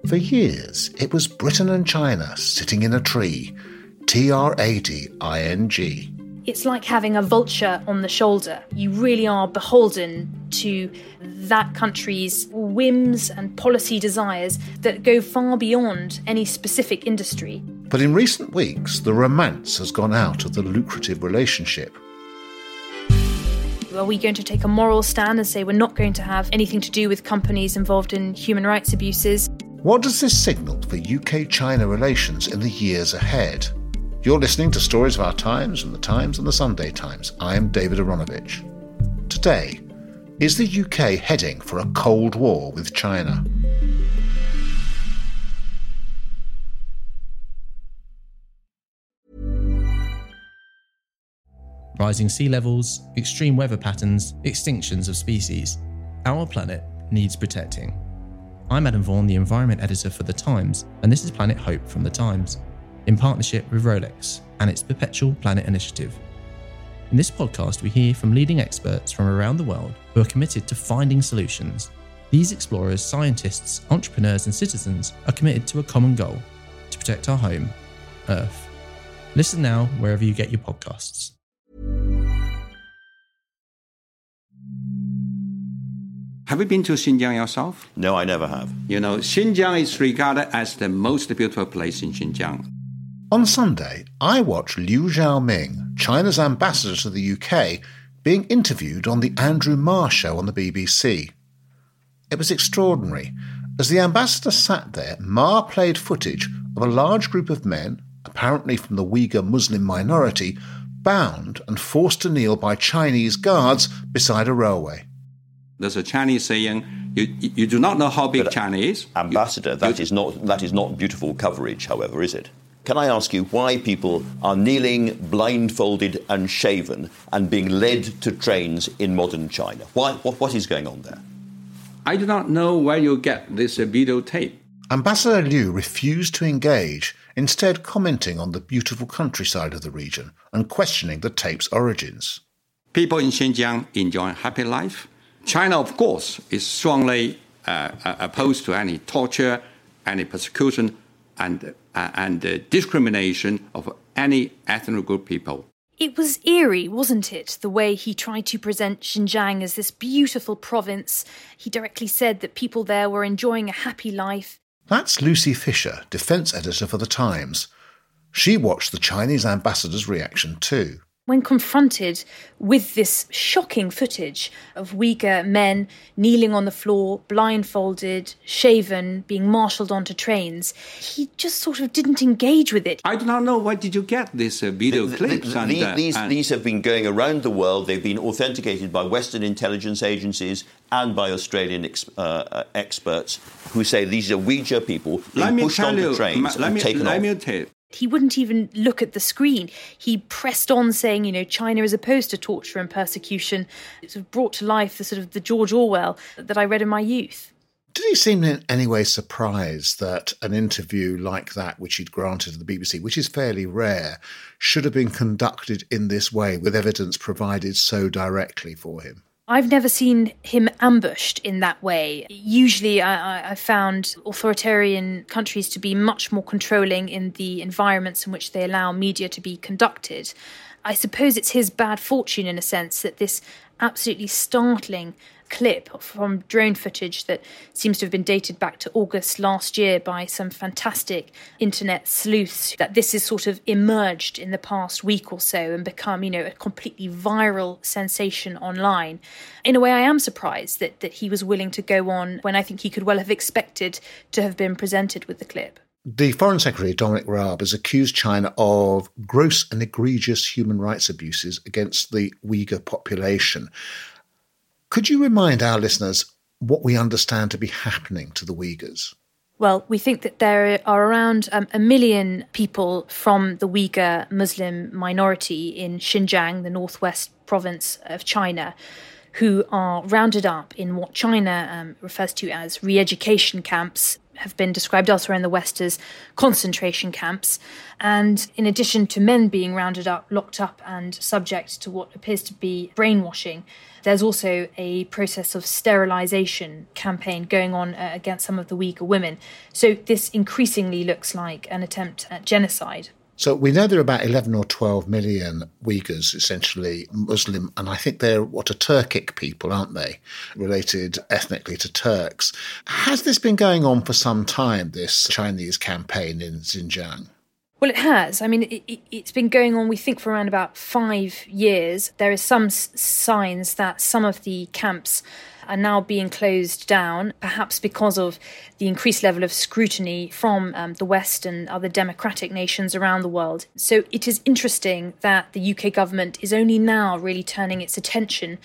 For years, it was Britain and China sitting in a tree, TRADING. It's like having a vulture on the shoulder. You really are beholden to that country's whims and policy desires that go far beyond any specific industry. But in recent weeks, the romance has gone out of the lucrative relationship. Are we going to take a moral stand and say we're not going to have anything to do with companies involved in human rights abuses? What does this signal for UK-China relations in the years ahead? You're listening to Stories of Our Times from The Times and The Sunday Times. I am David Aronovich. Today, is the UK heading for a Cold War with China? Rising sea levels, extreme weather patterns, extinctions of species. Our planet needs protecting. I'm Adam Vaughan, the Environment Editor for The Times, and this is Planet Hope from The Times, in partnership with Rolex and its Perpetual Planet Initiative. In this podcast, we hear from leading experts from around the world who are committed to finding solutions. These explorers, scientists, entrepreneurs and citizens are committed to a common goal: to protect our home, Earth. Listen now wherever you get your podcasts. Have you been to Xinjiang yourself? No, I never have. You know, Xinjiang is regarded as the most beautiful place in Xinjiang. On Sunday, I watched Liu Xiaoming, China's ambassador to the UK, being interviewed on the Andrew Marr show on the BBC. It was extraordinary. As the ambassador sat there, Marr played footage of a large group of men, apparently from the Uyghur Muslim minority, bound and forced to kneel by Chinese guards beside a railway. There's a Chinese saying, you do not know how big China is. Ambassador, that is not beautiful coverage, however, is it? Can I ask you why people are kneeling, blindfolded and shaven and being led to trains in modern China? What is going on there? I do not know where you get this videotape. Ambassador Liu refused to engage, instead commenting on the beautiful countryside of the region and questioning the tape's origins. People in Xinjiang enjoy a happy life. China, of course, is strongly opposed to any torture, any persecution, and discrimination of any ethnic group people. It was eerie, wasn't it, the way he tried to present Xinjiang as this beautiful province. He directly said that people there were enjoying a happy life. That's Lucy Fisher, defence editor for The Times. She watched the Chinese ambassador's reaction too. When confronted with this shocking footage of Uyghur men kneeling on the floor, blindfolded, shaven, being marshalled onto trains, he just sort of didn't engage with it. I do not know where did you get these video clips. These have been going around the world. They've been authenticated by Western intelligence agencies and by Australian experts who say these are Uyghur people being pushed onto trains and taken off. Let me tell you. He wouldn't even look at the screen. He pressed on saying, China is opposed to torture and persecution. It sort of brought to life the George Orwell that I read in my youth. Did he seem in any way surprised that an interview like that, which he'd granted to the BBC, which is fairly rare, should have been conducted in this way with evidence provided so directly for him? I've never seen him ambushed in that way. Usually I found authoritarian countries to be much more controlling in the environments in which they allow media to be conducted. I suppose it's his bad fortune in a sense that this absolutely startling clip from drone footage that seems to have been dated back to August last year by some fantastic internet sleuths, that this has sort of emerged in the past week or so and become, a completely viral sensation online. In a way, I am surprised that he was willing to go on when I think he could well have expected to have been presented with the clip. The Foreign Secretary, Dominic Raab, has accused China of gross and egregious human rights abuses against the Uyghur population. Could you remind our listeners what we understand to be happening to the Uyghurs? Well, we think that there are around 1 million people from the Uyghur Muslim minority in Xinjiang, the northwest province of China, who are rounded up in what China refers to as re-education camps. have been described elsewhere in the West as concentration camps. And in addition to men being rounded up, locked up and subject to what appears to be brainwashing, there's also a process of sterilisation campaign going on against some of the Uyghur women. So this increasingly looks like an attempt at genocide. So we know there are about 11 or 12 million Uyghurs, essentially Muslim, and I think they're a Turkic people, aren't they? Related ethnically to Turks. Has this been going on for some time, this Chinese campaign in Xinjiang? Well, it has. I mean, it's been going on, we think, for around about 5 years. There is some signs that some of the camps are now being closed down, perhaps because of the increased level of scrutiny from the West and other democratic nations around the world. So it is interesting that the UK government is only now really turning its attention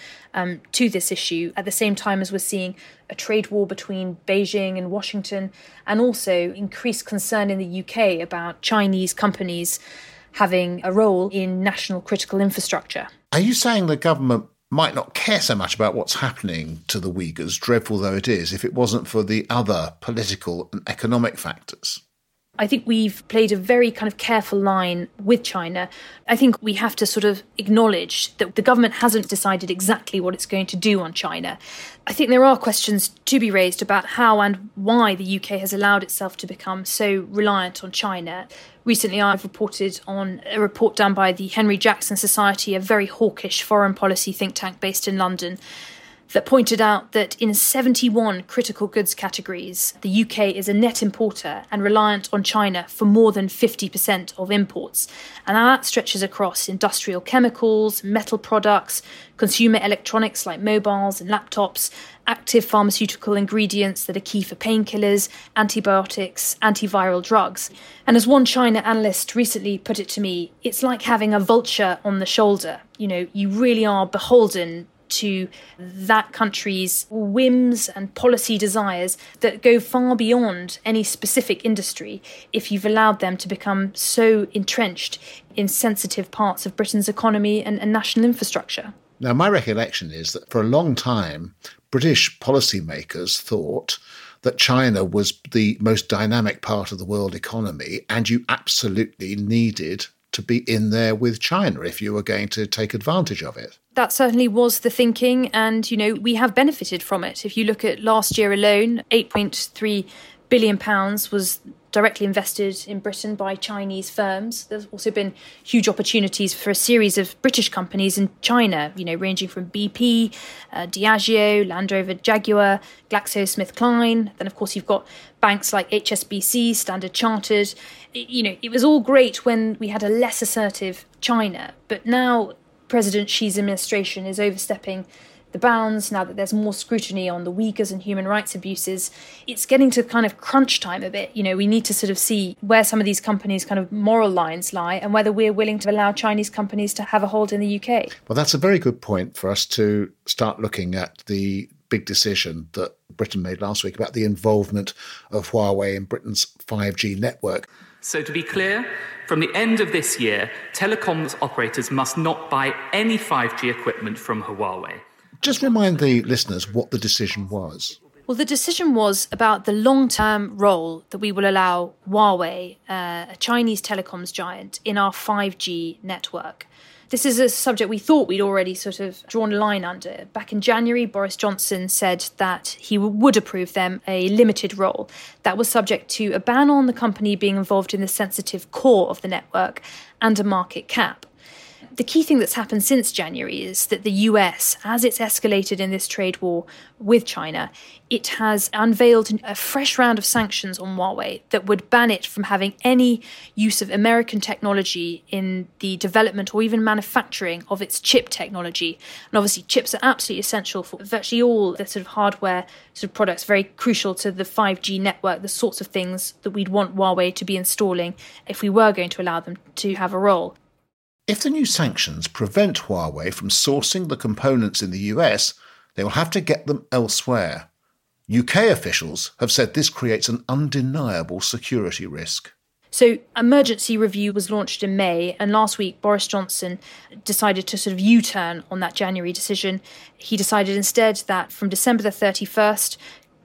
to this issue, at the same time as we're seeing a trade war between Beijing and Washington, and also increased concern in the UK about Chinese companies having a role in national critical infrastructure. Are you saying the government might not care so much about what's happening to the Uyghurs, dreadful though it is, if it wasn't for the other political and economic factors? I think we've played a very kind of careful line with China. I think we have to sort of acknowledge that the government hasn't decided exactly what it's going to do on China. I think there are questions to be raised about how and why the UK has allowed itself to become so reliant on China. Recently, I've reported on a report done by the Henry Jackson Society, a very hawkish foreign policy think tank based in London, that pointed out that in 71 critical goods categories, the UK is a net importer and reliant on China for more than 50% of imports. And that stretches across industrial chemicals, metal products, consumer electronics like mobiles and laptops, active pharmaceutical ingredients that are key for painkillers, antibiotics, antiviral drugs. And as one China analyst recently put it to me, it's like having a vulture on the shoulder. You know, you really are beholden to that country's whims and policy desires that go far beyond any specific industry if you've allowed them to become so entrenched in sensitive parts of Britain's economy and national infrastructure. Now, my recollection is that for a long time, British policymakers thought that China was the most dynamic part of the world economy, and you absolutely needed to be in there with China if you were going to take advantage of it. That certainly was the thinking, and, you know, we have benefited from it. If you look at last year alone, £8.3 billion was directly invested in Britain by Chinese firms. There's also been huge opportunities for a series of British companies in China, you know, ranging from BP, Diageo, Land Rover, Jaguar, GlaxoSmithKline. Then, of course, you've got banks like HSBC, Standard Chartered. You know, it was all great when we had a less assertive China, but now President Xi's administration is overstepping the bounds. Now that there's more scrutiny on the Uyghurs and human rights abuses, it's getting to kind of crunch time a bit. You know, we need to sort of see where some of these companies' kind of moral lines lie and whether we're willing to allow Chinese companies to have a hold in the UK. Well, that's a very good point for us to start looking at the big decision that Britain made last week about the involvement of Huawei in Britain's 5G network. So to be clear, from the end of this year, telecoms operators must not buy any 5G equipment from Huawei. Just remind the listeners what the decision was. Well, the decision was about the long-term role that we will allow Huawei, a Chinese telecoms giant, in our 5G network. This is a subject we thought we'd already sort of drawn a line under. Back in January, Boris Johnson said that he would approve them a limited role. That was subject to a ban on the company being involved in the sensitive core of the network and a market cap. The key thing that's happened since January is that the US, as it's escalated in this trade war with China, it has unveiled a fresh round of sanctions on Huawei that would ban it from having any use of American technology in the development or even manufacturing of its chip technology. And obviously chips are absolutely essential for virtually all the sort of hardware sort of products, very crucial to the 5G network, the sorts of things that we'd want Huawei to be installing if we were going to allow them to have a role. If the new sanctions prevent Huawei from sourcing the components in the US, they will have to get them elsewhere. UK officials have said this creates an undeniable security risk. So emergency review was launched in May, and last week Boris Johnson decided to sort of U-turn on that January decision. He decided instead that from December the 31st,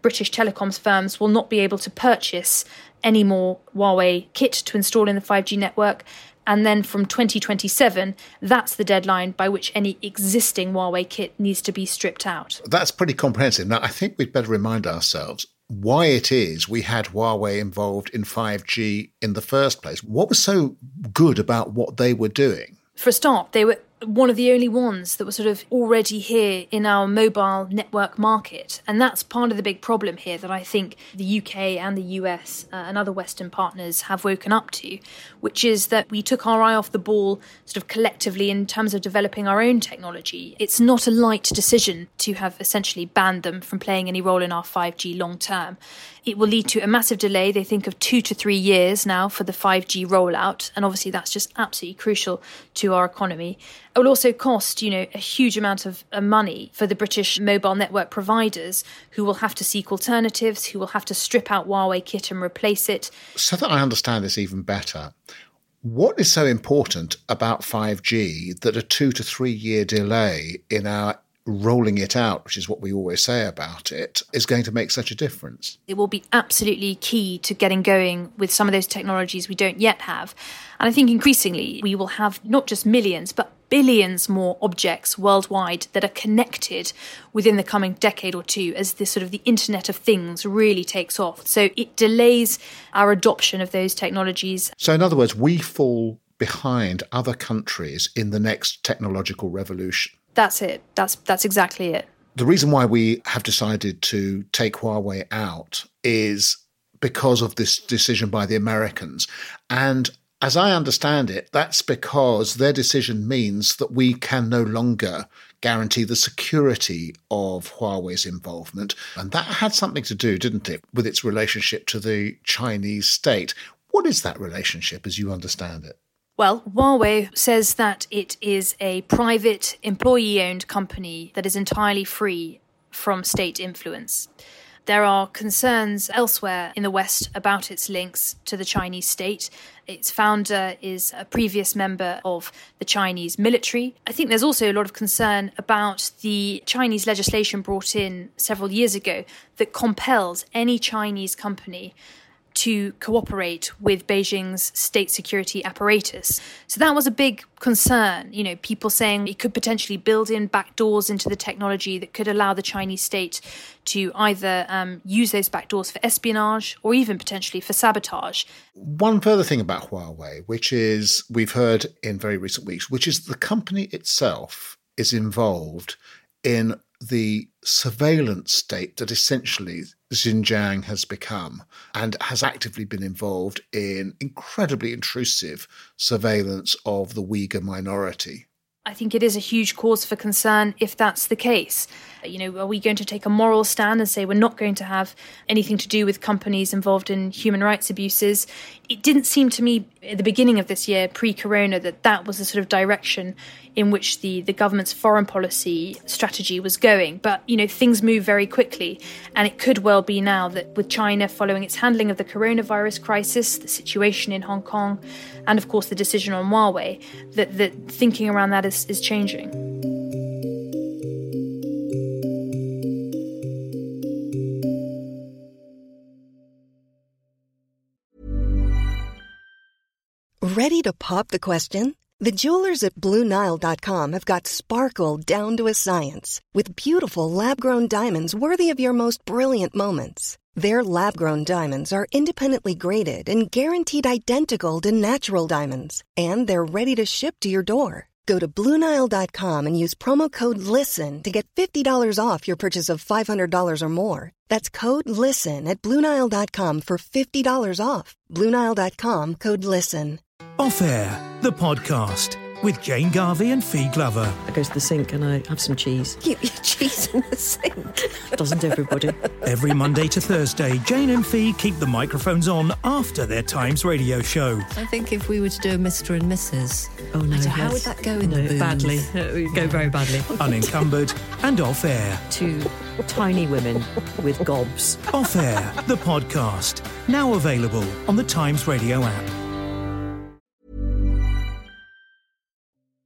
British telecoms firms will not be able to purchase any more Huawei kit to install in the 5G network. And then from 2027, that's the deadline by which any existing Huawei kit needs to be stripped out. That's pretty comprehensive. Now, I think we'd better remind ourselves why it is we had Huawei involved in 5G in the first place. What was so good about what they were doing? For a start, they were one of the only ones that were sort of already here in our mobile network market. And that's part of the big problem here that I think the UK and the US and other Western partners have woken up to, which is that we took our eye off the ball sort of collectively in terms of developing our own technology. It's not a light decision to have essentially banned them from playing any role in our 5G long term. It will lead to a massive delay, they think, of 2 to 3 years now for the 5G rollout. And obviously that's just absolutely crucial to our economy. It will also cost, a huge amount of money for the British mobile network providers who will have to seek alternatives, who will have to strip out Huawei kit and replace it. So that I understand this even better, what is so important about 5G that a 2 to 3 year delay in our rolling it out, which is what we always say about it, is going to make such a difference? It will be absolutely key to getting going with some of those technologies we don't yet have. And I think increasingly we will have not just millions, but billions more objects worldwide that are connected within the coming decade or two as this sort of the Internet of Things really takes off. So it delays our adoption of those technologies. So in other words, we fall behind other countries in the next technological revolution. That's it. That's exactly it. The reason why we have decided to take Huawei out is because of this decision by the Americans. And as I understand it, that's because their decision means that we can no longer guarantee the security of Huawei's involvement. And that had something to do, didn't it, with its relationship to the Chinese state. What is that relationship as you understand it? Well, Huawei says that it is a private, employee-owned company that is entirely free from state influence. There are concerns elsewhere in the West about its links to the Chinese state. Its founder is a previous member of the Chinese military. I think there's also a lot of concern about the Chinese legislation brought in several years ago that compels any Chinese company to cooperate with Beijing's state security apparatus. So that was a big concern, people saying it could potentially build in backdoors into the technology that could allow the Chinese state to either use those backdoors for espionage or even potentially for sabotage. One further thing about Huawei, which is we've heard in very recent weeks, which is the company itself is involved in the surveillance state that essentially Xinjiang has become and has actively been involved in incredibly intrusive surveillance of the Uyghur minority. I think it is a huge cause for concern if that's the case. Are we going to take a moral stand and say we're not going to have anything to do with companies involved in human rights abuses? It didn't seem to me at the beginning of this year, pre-corona, that was the sort of direction in which the government's foreign policy strategy was going. But, things move very quickly. And it could well be now that with China following its handling of the coronavirus crisis, the situation in Hong Kong, and of course the decision on Huawei, that thinking around that is changing. Ready to pop the question? The jewelers at BlueNile.com have got sparkle down to a science with beautiful lab-grown diamonds worthy of your most brilliant moments. Their lab-grown diamonds are independently graded and guaranteed identical to natural diamonds, and they're ready to ship to your door. Go to BlueNile.com and use promo code LISTEN to get $50 off your purchase of $500 or more. That's code LISTEN at BlueNile.com for $50 off. BlueNile.com, code LISTEN. Off Air, the podcast with Jane Garvey and Fee Glover. I go to the sink and I have some cheese. Keep your cheese in the sink. Doesn't everybody? Every Monday to Thursday, Jane and Fee keep the microphones on after their Times radio show. I think if we were to do a Mr. and Mrs. Oh no, how would that go in the booth? Badly. It would go very badly. Unencumbered and Off Air. Two tiny women with gobs. Off Air, the podcast. Now available on the Times radio app.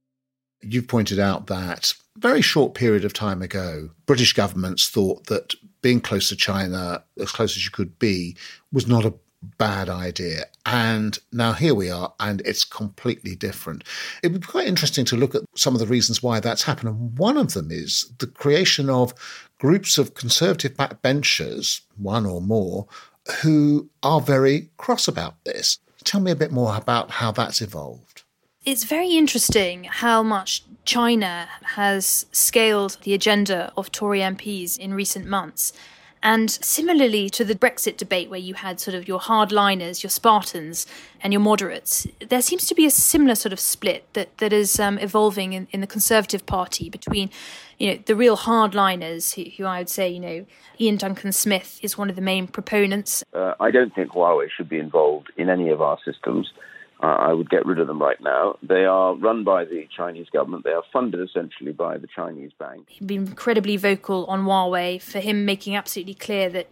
You've pointed out that a very short period of time ago, British governments thought that being close to China, as close as you could be, was not a bad idea. And now here we are, and it's completely different. It would be quite interesting to look at some of the reasons why that's happened. And one of them is the creation of groups of conservative backbenchers, one or more, who are very cross about this. Tell me a bit more about how that's evolved. It's very interesting how much China has scaled the agenda of Tory MPs in recent months. And similarly to the Brexit debate, where you had sort of your hardliners, your Spartans, and your moderates, there seems to be a similar sort of split that is evolving in the Conservative Party between, the real hardliners, who I would say, Ian Duncan Smith is one of the main proponents. I don't think Huawei should be involved in any of our systems. I would get rid of them right now. They are run by the Chinese government. They are funded essentially by the Chinese bank. He'd been incredibly vocal on Huawei, for him making absolutely clear that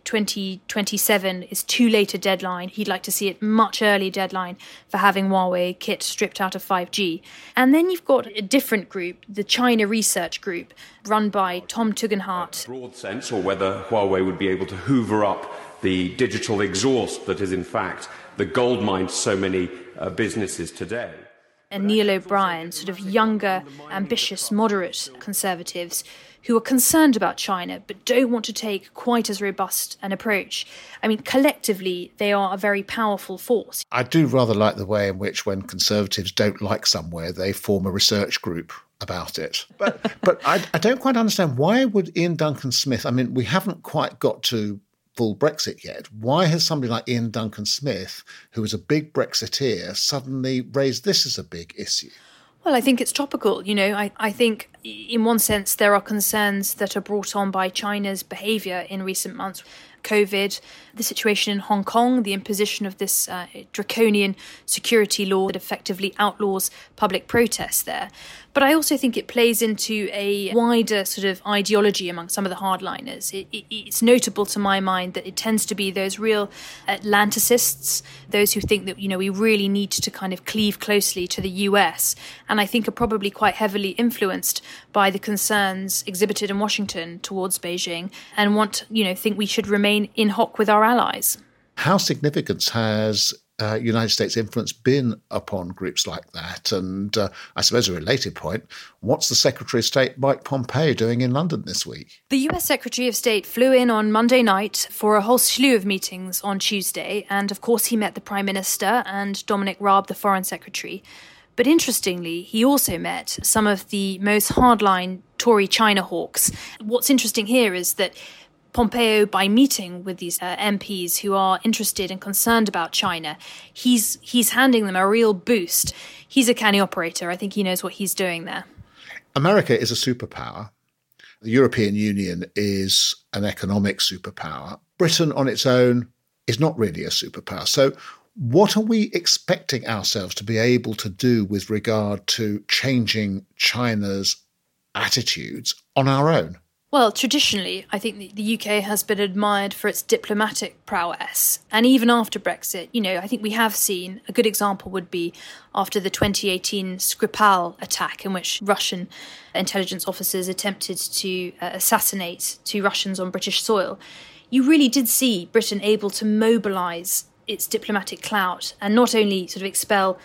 2027 is too late a deadline. He'd like to see it much earlier deadline for having Huawei kit stripped out of 5G. And then you've got a different group, the China Research Group, run by Tom Tugendhat. Broad sense, or whether Huawei would be able to hoover up the digital exhaust that is in fact the goldmine to so many businesses today. And Neil O'Brien, sort of younger, ambitious, moderate conservatives who are concerned about China but don't want to take quite as robust an approach. I mean, collectively, they are a very powerful force. I do rather like the way in which when conservatives don't like somewhere, they form a research group about it. But I don't quite understand, why would Ian Duncan Smith, I mean, we haven't quite got to full Brexit yet. Why has somebody like Ian Duncan Smith, who is a big Brexiteer, suddenly raised this as a big issue? Well, I think it's topical. I think in one sense there are concerns that are brought on by China's behaviour in recent months. COVID, the situation in Hong Kong, the imposition of this draconian security law that effectively outlaws public protests there. But I also think it plays into a wider sort of ideology among some of the hardliners. It's notable to my mind that it tends to be those real Atlanticists, those who think that, we really need to kind of cleave closely to the US, and I think are probably quite heavily influenced by the concerns exhibited in Washington towards Beijing and think we should remain in hoc with our allies. How significant has United States influence been upon groups like that? And I suppose a related point, what's the Secretary of State Mike Pompeo doing in London this week? The US Secretary of State flew in on Monday night for a whole slew of meetings on Tuesday, and of course he met the Prime Minister and Dominic Raab, the Foreign Secretary. But interestingly, he also met some of the most hardline Tory China hawks. What's interesting here is that Pompeo, by meeting with these MPs who are interested and concerned about China, he's handing them a real boost. He's a canny operator. I think he knows what he's doing there. America is a superpower. The European Union is an economic superpower. Britain on its own is not really a superpower. So what are we expecting ourselves to be able to do with regard to changing China's attitudes on our own? Well, traditionally, I think the UK has been admired for its diplomatic prowess. And even after Brexit, I think we have seen, a good example would be after the 2018 Skripal attack, in which Russian intelligence officers attempted to assassinate 2 Russians on British soil. You really did see Britain able to mobilise its diplomatic clout and not only sort of expel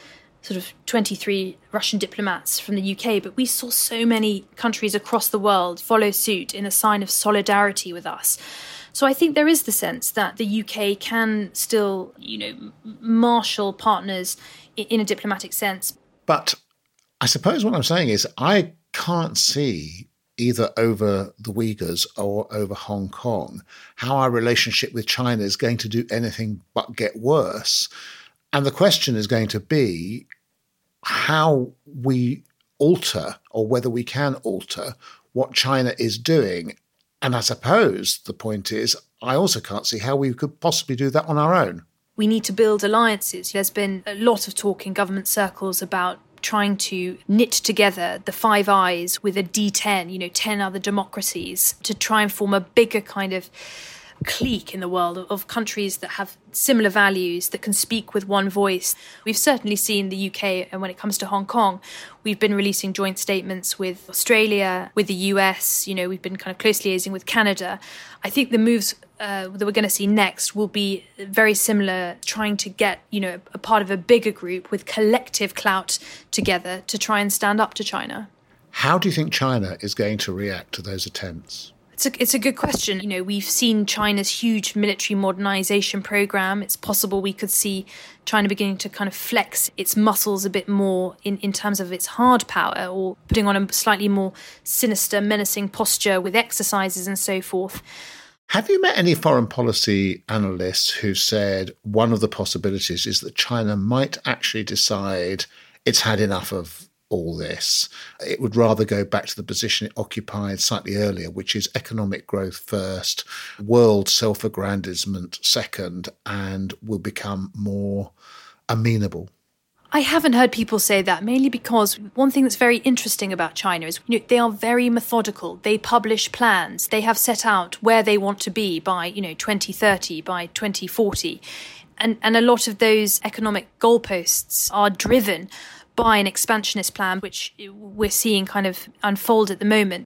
23 Russian diplomats from the UK, but we saw so many countries across the world follow suit in a sign of solidarity with us. So I think there is the sense that the UK can still, marshal partners in a diplomatic sense. But I suppose what I'm saying is I can't see, either over the Uyghurs or over Hong Kong, how our relationship with China is going to do anything but get worse. And the question is going to be how we alter, or whether we can alter, what China is doing. And I suppose the point is, I also can't see how we could possibly do that on our own. We need to build alliances. There's been a lot of talk in government circles about trying to knit together the Five Eyes with a D10, 10 other democracies, to try and form a bigger kind of clique in the world of countries that have similar values, that can speak with one voice. We've certainly seen the UK, and when it comes to Hong Kong, we've been releasing joint statements with Australia, with the US, we've been kind of closely liaising with Canada. I think the moves that we're going to see next will be very similar, trying to get, a part of a bigger group with collective clout together to try and stand up to China. How do you think China is going to react to those attempts? It's a good question. We've seen China's huge military modernization program. It's possible we could see China beginning to kind of flex its muscles a bit more in terms of its hard power, or putting on a slightly more sinister, menacing posture with exercises and so forth. Have you met any foreign policy analysts who said one of the possibilities is that China might actually decide it's had enough of all this? It would rather go back to the position it occupied slightly earlier, which is economic growth first, world self-aggrandizement second, and will become more amenable. I haven't heard people say that, mainly because one thing that's very interesting about China is they are very methodical. They publish plans. They have set out where they want to be by 2030, by 2040. And a lot of those economic goalposts are driven by an expansionist plan, which we're seeing kind of unfold at the moment.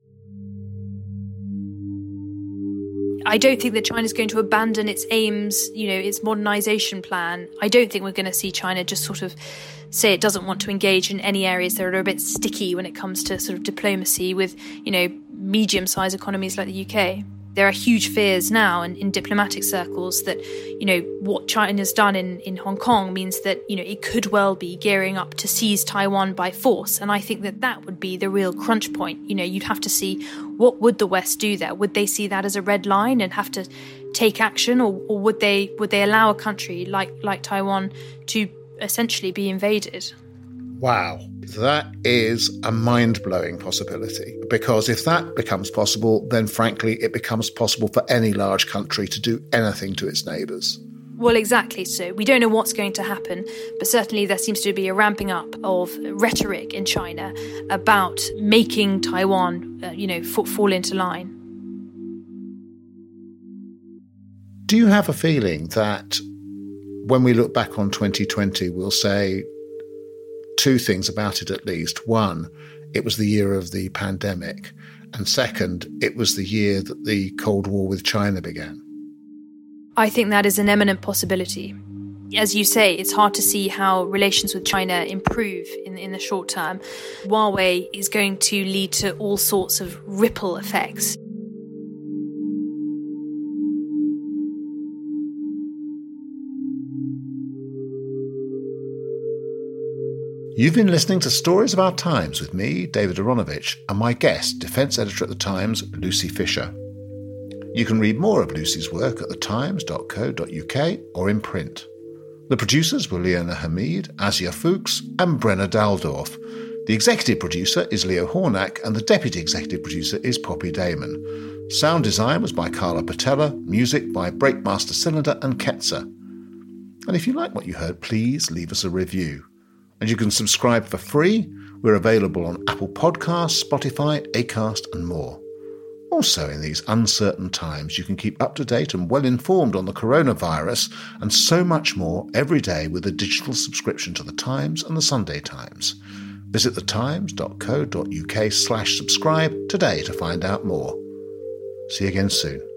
I don't think that China's going to abandon its aims, its modernization plan. I don't think we're going to see China just sort of say it doesn't want to engage in any areas that are a bit sticky when it comes to sort of diplomacy with, medium-sized economies like the UK. There are huge fears now in diplomatic circles that, what China's done in Hong Kong means that, it could well be gearing up to seize Taiwan by force. And I think that would be the real crunch point. You'd have to see what would the West do there. Would they see that as a red line and have to take action, or would they allow a country like Taiwan to essentially be invaded? Wow, that is a mind-blowing possibility, because if that becomes possible, then frankly, it becomes possible for any large country to do anything to its neighbours. Well, exactly so. We don't know what's going to happen, but certainly there seems to be a ramping up of rhetoric in China about making Taiwan, fall into line. Do you have a feeling that when we look back on 2020, we'll say two things about it at least? One, it was the year of the pandemic. And second, it was the year that the Cold War with China began. I think that is an eminent possibility. As you say, it's hard to see how relations with China improve in the short term. Huawei is going to lead to all sorts of ripple effects. You've been listening to Stories of Our Times with me, David Aaronovitch, and my guest, defence editor at The Times, Lucy Fisher. You can read more of Lucy's work at thetimes.co.uk or in print. The producers were Leona Hamid, Asia Fuchs and Brenna Daldorf. The executive producer is Leo Hornack and the deputy executive producer is Poppy Damon. Sound design was by Carla Patella, music by Breakmaster Cylinder and Ketzer. And if you like what you heard, please leave us a review. And you can subscribe for free. We're available on Apple Podcasts, Spotify, Acast and more. Also, in these uncertain times, you can keep up to date and well informed on the coronavirus and so much more every day with a digital subscription to The Times and The Sunday Times. Visit thetimes.co.uk/subscribe today to find out more. See you again soon.